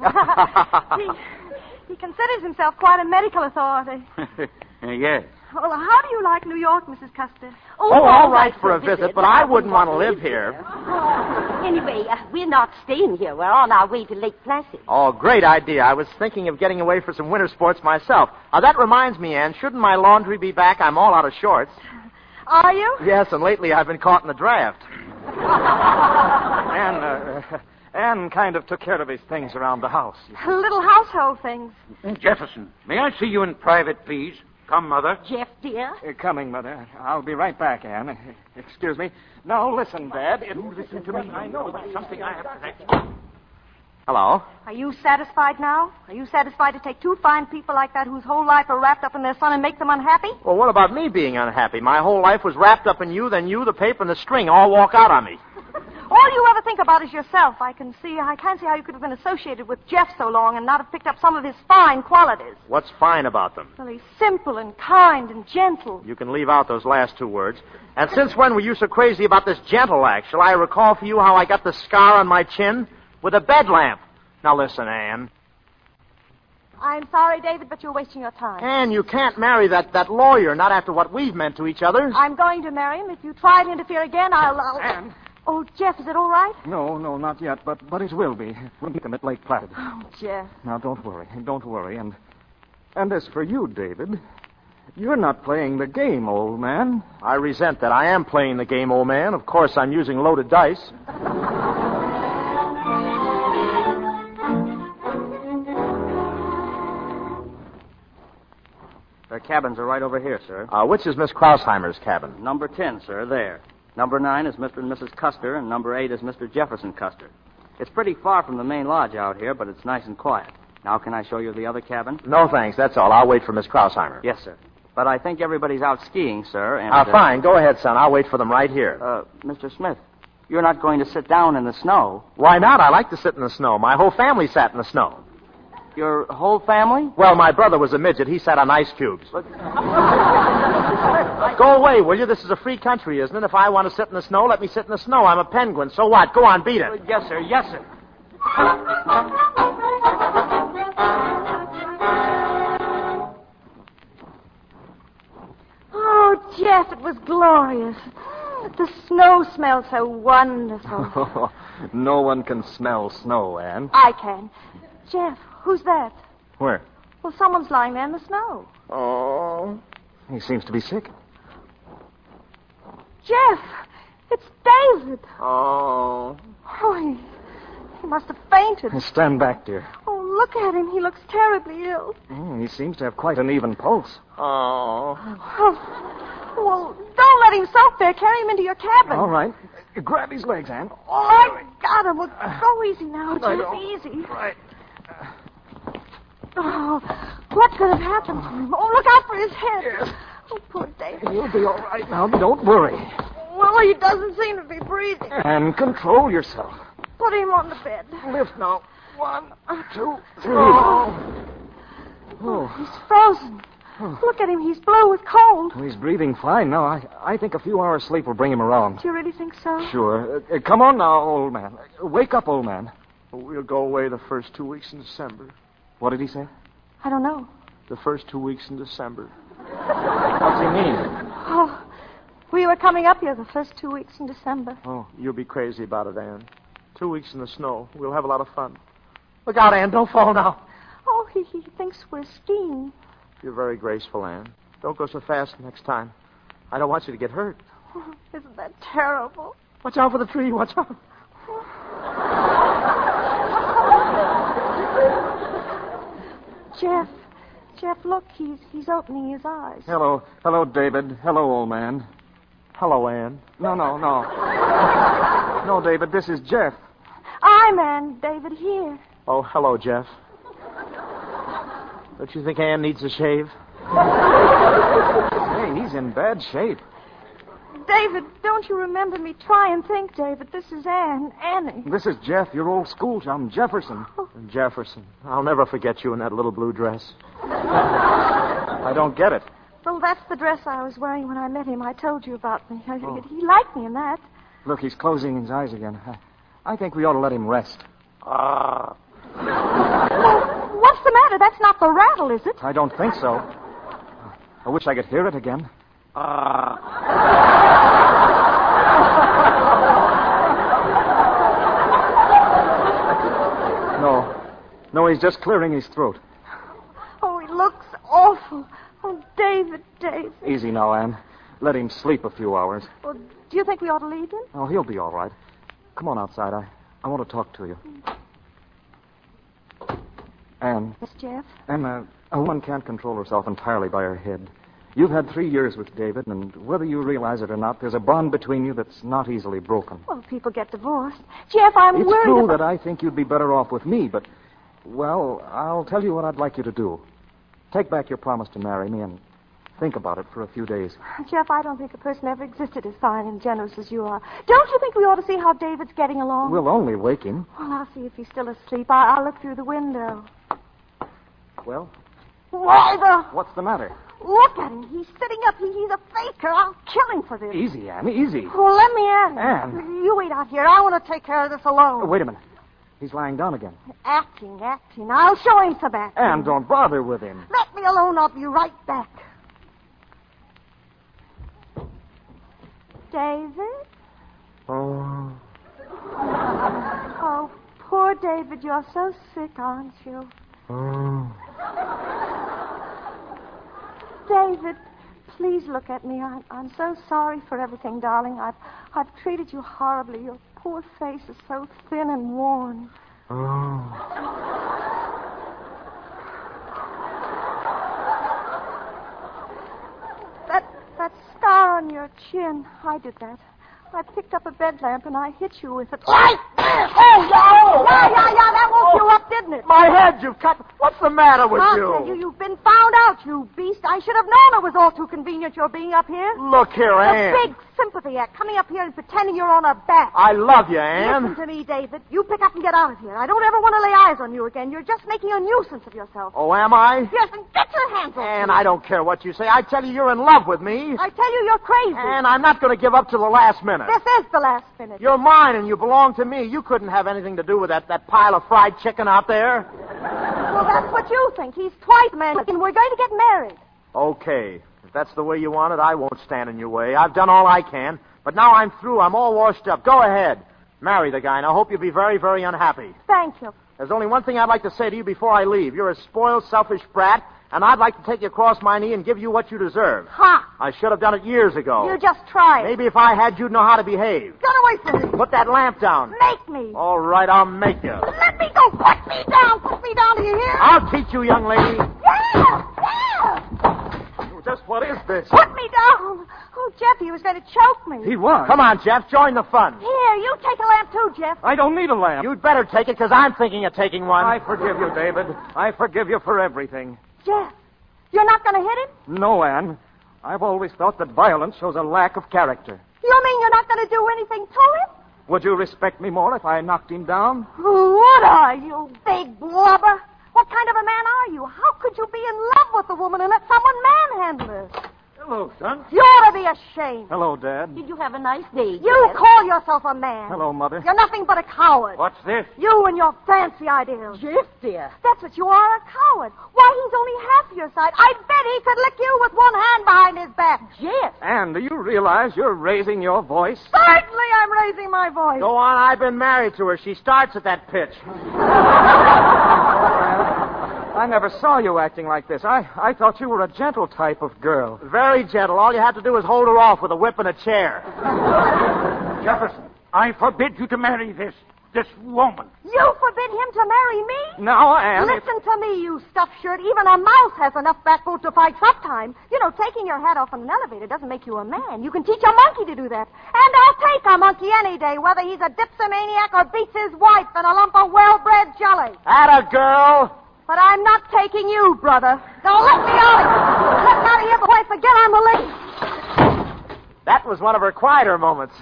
He considers himself quite a medical authority. Yes. Well, how do you like New York, Mrs. Custer? Oh, all right for a visit, but I wouldn't want to live here. Anyway, we're not staying here. We're on our way to Lake Placid. Oh, great idea. I was thinking of getting away for some winter sports myself. That reminds me, Anne, shouldn't my laundry be back? I'm all out of shorts. Are you? Yes, and lately I've been caught in the draft. Anne kind of took care of his things around the house. Little household things. Jefferson, may I see you in private, please? Come, Mother. Jeff, dear. Coming, Mother. I'll be right back, Anne. Excuse me. Now, listen, Dad. Listen to me. I know that's something I have to say. Hello? Are you satisfied now? Are you satisfied to take two fine people like that whose whole life are wrapped up in their son and make them unhappy? Well, what about me being unhappy? My whole life was wrapped up in you, then you, the paper, and the string all walk out on me. All you ever think about is yourself. I can't see how you could have been associated with Jeff so long and not have picked up some of his fine qualities. What's fine about them? Well, he's simple and kind and gentle. You can leave out those last two words. And since when were you so crazy about this gentle act? Shall I recall for you how I got the scar on my chin? With a bed lamp. Now listen, Anne. I'm sorry, David, but you're wasting your time. Anne, you can't marry that lawyer, not after what we've meant to each other. I'm going to marry him. If you try to interfere again, I'll... Anne? Oh, Jeff, is it all right? No, not yet, but it will be. We'll meet them at Lake Placid. Oh, Jeff. Now, don't worry. And as for you, David, you're not playing the game, old man. I resent that. I am playing the game, old man. Of course, I'm using loaded dice. Their cabins are right over here, sir. Which is Miss Krausheimer's cabin? Number 10, sir, there. Number 9 is Mr. and Mrs. Custer, and number 8 is Mr. Jefferson Custer. It's pretty far from the main lodge out here, but it's nice and quiet. Now, can I show you the other cabin? No, thanks. That's all. I'll wait for Miss Krausheimer. Yes, sir. But I think everybody's out skiing, sir, and... Fine. Go ahead, son. I'll wait for them right here. Mr. Smith, you're not going to sit down in the snow. Why not? I like to sit in the snow. My whole family sat in the snow. Your whole family? Well, my brother was a midget. He sat on ice cubes. Go away, will you? This is a free country, isn't it? If I want to sit in the snow, let me sit in the snow. I'm a penguin. So what? Go on, beat it. Yes, sir. Yes, sir. Oh, Jeff, it was glorious. The snow smelled so wonderful. No one can smell snow, Anne. I can. Jeff, who's that? Where? Well, someone's lying there in the snow. Oh. He seems to be sick. Jeff, it's David. Oh. Oh, he must have fainted. Stand back, dear. Oh, look at him. He looks terribly ill. He seems to have quite an even pulse. Oh, well, don't let him soak there. Carry him into your cabin. All right. Grab his legs, Anne. Oh, I got him. Well, go easy now, Jeff. Easy. Right. Oh, what could have happened to him? Oh, look out for his head. Yes. Oh, poor David. You'll be all right now. Don't worry. Well, he doesn't seem to be breathing. And control yourself. Put him on the bed. Lift now. 1, 2, 3. Oh, he's frozen. Look at him. He's blue with cold. He's breathing fine now. I think a few hours' sleep will bring him around. Do you really think so? Sure. Come on now, old man. Wake up, old man. We'll go away the first 2 weeks in December. What did he say? I don't know. The first 2 weeks in December. What's he mean? Oh, we were coming up here the first 2 weeks in December. Oh, you'll be crazy about it, Anne. 2 weeks in the snow. We'll have a lot of fun. Look out, Anne. Don't fall now. Oh, he thinks we're skiing. You're very graceful, Anne. Don't go so fast next time. I don't want you to get hurt. Oh, isn't that terrible? Watch out for the tree. Watch out. Jeff, look, he's opening his eyes. Hello, David. Hello, old man. Hello, Anne. No. No, David, this is Jeff. I'm Anne, David here. Oh, hello, Jeff. Don't you think Ann needs a shave? Hey, he's in bad shape. David, don't you remember me? Try and think, David. This is Annie. This is Jeff, your old school chum, Jefferson. Jefferson. I'll never forget you in that little blue dress. I don't get it. Well, that's the dress I was wearing when I met him. I told you about me. He liked me in that. Look, he's closing his eyes again. I think we ought to let him rest. Well, what's the matter? That's not the rattle, is it? I don't think so. I wish I could hear it again. No, he's just clearing his throat. Oh, he looks awful. Oh, David. Easy now, Ann. Let him sleep a few hours. Well, do you think we ought to leave him? Oh, he'll be all right. Come on outside. I want to talk to you. Ann. Yes, Jeff? Ann, a woman can't control herself entirely by her head. You've had 3 years with David, and whether you realize it or not, there's a bond between you that's not easily broken. Well, people get divorced. Jeff, I'm worried. It's true that I think you'd be better off with me, but, well, I'll tell you what I'd like you to do. Take back your promise to marry me and think about it for a few days. Jeff, I don't think a person ever existed as fine and generous as you are. Don't you think we ought to see how David's getting along? We'll only wake him. Well, I'll see if he's still asleep. I'll look through the window. Well? Why What's the matter? Look at him. He's sitting up. He's a faker. I'll kill him for this. Easy, Ann, easy. Well, let me at him. Ann. You wait out here. I want to take care of this alone. Wait a minute. He's lying down again. Acting. I'll show him some acting. Ann, don't bother with him. Let me alone. I'll be right back. David? Oh. Oh, poor David. You're so sick, aren't you? Oh. David, please look at me. I'm so sorry for everything, darling. I've treated you horribly. Your poor face is so thin and worn. Oh. That scar on your chin, I did that. I picked up a bed lamp and I hit you with it. Right there! Oh, yeah, that woke you up, didn't it? My head, you've cut. What's the matter with you? You've been found out, you beast. I should have known it was all too convenient your being up here. Look here, Ann. A big sympathy act, coming up here and pretending you're on a bat. I love you, Ann. Listen to me, David. You pick up and get out of here. I don't ever want to lay eyes on you again. You're just making a nuisance of yourself. Oh, am I? Yes, and get your hands off Ann, me. I don't care what you say. I tell you, you're in love with me. I tell you, you're crazy. And I'm not going to give up till the last minute. This is the last minute. You're mine and you belong to me. You couldn't have anything to do with that pile of fried chicken out there. Well, that's what you think. He's twice married, and we're going to get married. Okay. If that's the way you want it, I won't stand in your way. I've done all I can. But now I'm through. I'm all washed up. Go ahead. Marry the guy, and I hope you'll be very, very unhappy. Thank you. There's only one thing I'd like to say to you before I leave. You're a spoiled, selfish brat, and I'd like to take you across my knee and give you what you deserve. Ha! I should have done it years ago. You just try it. Maybe if I had, you'd know how to behave. Get away from me. Put that lamp down. Make me. All right, I'll make you. Let me go. Put me down. Put me down. Do you hear? I'll teach you, young lady. Yeah. Just what is this? Put me down. Oh, Jeff, he was going to choke me. He was. Come on, Jeff. Join the fun. Here, you take a lamp too, Jeff. I don't need a lamp. You'd better take it, because I'm thinking of taking one. I forgive you, David. I forgive you for everything. Jeff, you're not going to hit him? No, Ann. I've always thought that violence shows a lack of character. You mean you're not going to do anything to him? Would you respect me more if I knocked him down? Would I, you big blubber? What kind of a man are you? How could you be in love with a woman and let someone manhandle her? Hello, son. You ought to be ashamed. Hello, Dad. Did you have a nice day, You Dad? call yourself a man. Hello, Mother. You're nothing but a coward. What's this? You and your fancy ideals. Jeff, dear. That's what you are, a coward. Why, he's only half your size. I bet he could lick you with one hand behind his back. Jeff. Ann, do you realize you're raising your voice? Certainly I'm raising my voice. Go on. I've been married to her. She starts at that pitch. I never saw you acting like this. I thought you were a gentle type of girl. Very gentle. All you have to do is hold her off with a whip and a chair. Jefferson, I forbid you to marry this woman. You forbid him to marry me? No, Ann. Listen to me, you stuffed shirt. Even a mouse has enough backbone to fight sometime. You know, taking your hat off on an elevator doesn't make you a man. You can teach a monkey to do that. And I'll take a monkey any day, whether he's a dipsomaniac or beats his wife in a lump of well-bred jelly. Atta girl. But I'm not taking you, brother. Now let me out. Let me out of here before I forget I'm a lady. That was one of her quieter moments.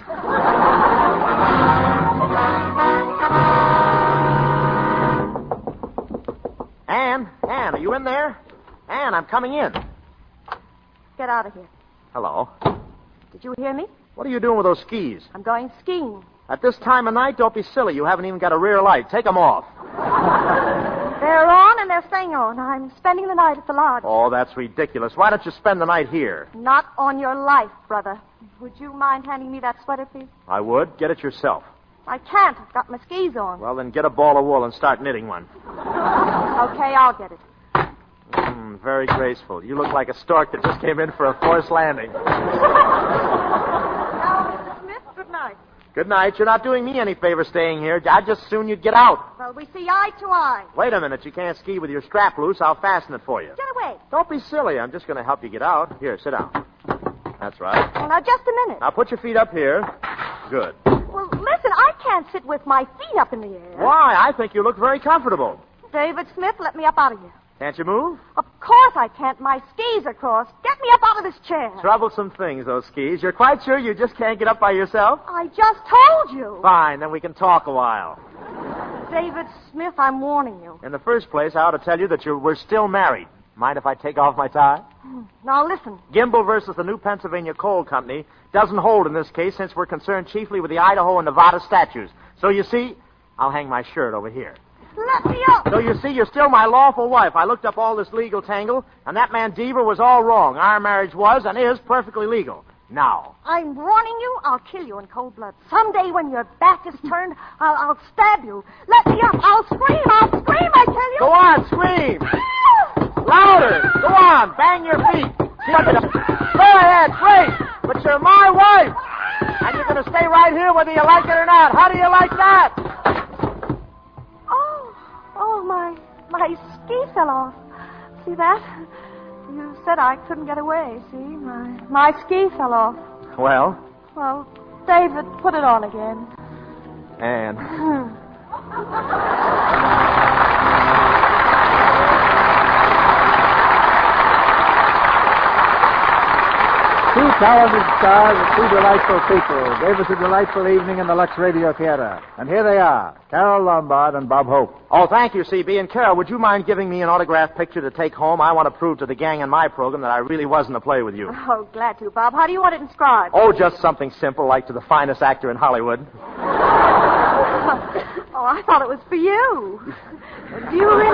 Anne, are you in there? Anne, I'm coming in. Get out of here. Hello. Did you hear me? What are you doing with those skis? I'm going skiing. At this time of night, don't be silly. You haven't even got a rear light. Take them off. They're on and they're staying on. I'm spending the night at the lodge. Oh, that's ridiculous. Why don't you spend the night here? Not on your life, brother. Would you mind handing me that sweater, please? I would. Get it yourself. I can't. I've got my skis on. Well, then get a ball of wool and start knitting one. Okay, I'll get it. Very graceful. You look like a stork that just came in for a forced landing. Now, Mr. Smith, good night. Good night. You're not doing me any favor staying here. I'd just soon you'd get out. Well, we see eye to eye. Wait a minute. You can't ski with your strap loose. I'll fasten it for you. Get away. Don't be silly. I'm just going to help you get out. Here, sit down. That's right. Well, now, just a minute. Now, put your feet up here. Good. Well, listen, I can't sit with my feet up in the air. Why? I think you look very comfortable. David Smith, let me up out of here. Can't you move? Of course I can't. My skis are crossed. Get me up out of this chair. Troublesome things, those skis. You're quite sure you just can't get up by yourself? I just told you. Fine, then we can talk a while. David Smith, I'm warning you. In the first place, I ought to tell you that we're still married. Mind if I take off my tie? Now listen. Gimbel versus the New Pennsylvania Coal Company doesn't hold in this case since we're concerned chiefly with the Idaho and Nevada statutes. So you see, I'll hang my shirt over here. Let me up. So you see, you're still my lawful wife. I looked up all this legal tangle, and that man Deaver was all wrong. Our marriage was and is perfectly legal. Now. I'm warning you, I'll kill you in cold blood. Someday when your back is turned, I'll stab you. Let me up. I'll scream, I tell you. Go on, scream. Louder. Go on, bang your feet. Go ahead, scream. But you're my wife. And you're going to stay right here whether you like it or not. How do you like that? Oh, my ski fell off. See that? You said I couldn't get away, see? My ski fell off. Well, David, put it on again. Anne. Two talented stars and two delightful people gave us a delightful evening in the Lux Radio Theater. And here they are, Carol Lombard and Bob Hope. Oh, thank you, C.B. And Carol, would you mind giving me an autographed picture to take home? I want to prove to the gang in my program that I really was in the play with you. Oh, glad to, Bob. How do you want it inscribed? Oh, just something simple, like to the finest actor in Hollywood. Oh, I thought it was for you. Do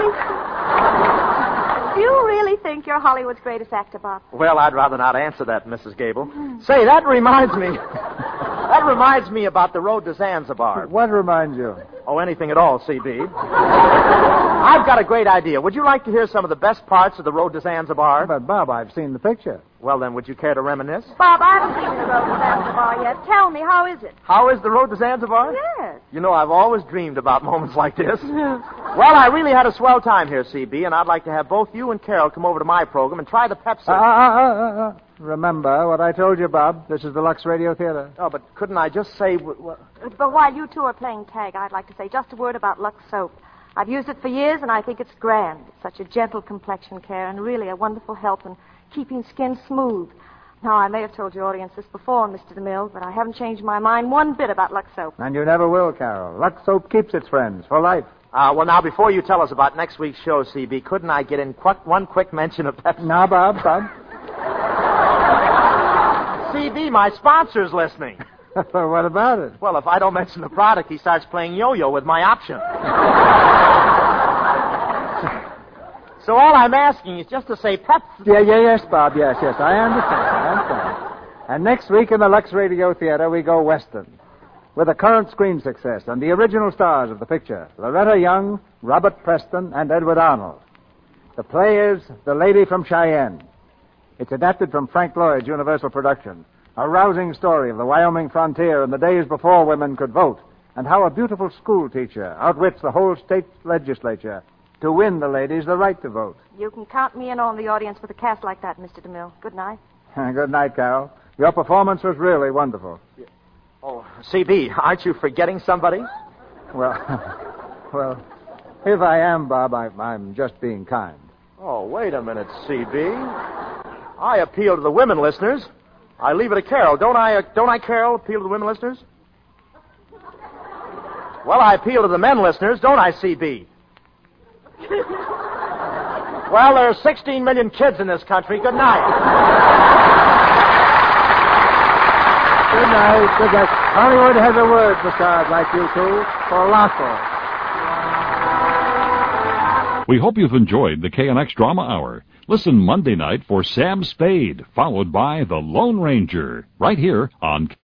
you really think you're Hollywood's greatest actor, Bob? Well, I'd rather not answer that, Mrs. Gable. Say, that reminds me. That reminds me about the road to Zanzibar. What reminds you? Oh, anything at all, C.B. I've got a great idea. Would you like to hear some of the best parts of the road to Zanzibar? But, Bob, I've seen the picture. Well, then, would you care to reminisce? Bob, I haven't seen the road to Zanzibar yet. Tell me, how is it? How is the road to Zanzibar? Yes. You know, I've always dreamed about moments like this. Well, I really had a swell time here, C.B., and I'd like to have both you and Carol come over to my program and try the Pepsi. Remember what I told you, Bob. This is the Lux Radio Theater. Oh, but couldn't I just say... But while you two are playing tag, I'd like to say just a word about Lux Soap. I've used it for years, and I think it's grand. It's such a gentle complexion care and really a wonderful help in keeping skin smooth. Now, I may have told your audience this before, Mr. DeMille, but I haven't changed my mind one bit about Lux Soap. And you never will, Carol. Lux Soap keeps its friends for life. Well, now, before you tell us about next week's show, C.B., couldn't I get in one quick mention of Pepsi? Now, Bob. C.B., my sponsor's listening. What about it? Well, if I don't mention the product, he starts playing yo-yo with my option. So all I'm asking is just to say Pepsi. Yes, Bob, yes. I understand. And next week in the Lux Radio Theater, we go Western. With a current screen success and the original stars of the picture, Loretta Young, Robert Preston, and Edward Arnold. The play is The Lady from Cheyenne. It's adapted from Frank Lloyd's Universal production. A rousing story of the Wyoming frontier in the days before women could vote, and how a beautiful school teacher outwits the whole state legislature to win the ladies the right to vote. You can count me in on the audience with a cast like that, Mr. DeMille. Good night. Good night, Carol. Your performance was really wonderful. Oh, C.B., aren't you forgetting somebody? Well, If I am, Bob, I'm just being kind. Oh, wait a minute, C.B. I appeal to the women listeners. I leave it to Carol. Don't I, Carol, appeal to the women listeners? Well, I appeal to the men listeners, don't I, C.B.? Well, there are 16 million kids in this country. Good night. Good night. Good night. Hollywood has a word for stars like you two. For Lasso. We hope you've enjoyed the KNX Drama Hour. Listen Monday night for Sam Spade, followed by The Lone Ranger, right here on